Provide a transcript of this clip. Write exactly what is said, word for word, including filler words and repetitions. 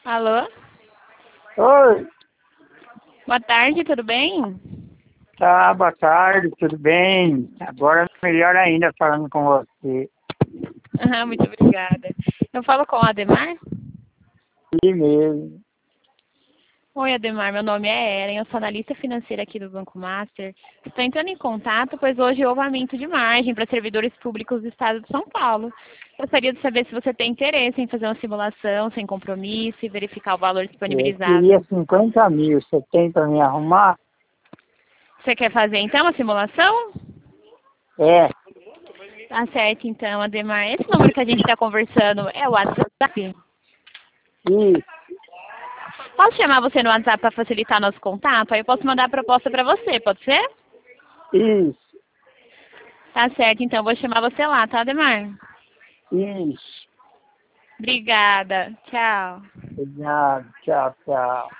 Alô? Oi, Boa tarde, tudo bem? tá, boa tarde, tudo bem? Agora melhor ainda falando com você. Ah, muito obrigada. Eu falo com o Ademar? E mesmo. Oi, Ademar, meu nome é Eren, eu sou analista financeira aqui do Banco Master. Estou entrando em contato, pois hoje houve aumento de margem para servidores públicos do estado de São Paulo. Gostaria de saber se você tem interesse em fazer uma simulação sem compromisso e verificar o valor Eu disponibilizado. queria cinquenta mil, você tem para me arrumar? Você quer fazer então a simulação? É, Tá certo então, Ademar. Esse número que a gente está conversando é o WhatsApp? isso, Posso chamar você no WhatsApp para facilitar nosso contato? Aí eu posso mandar a proposta para você, pode ser? isso, Tá certo, então vou chamar você lá, tá, Ademar? isso. Obrigada. Tchau. Obrigado, tchau, tchau.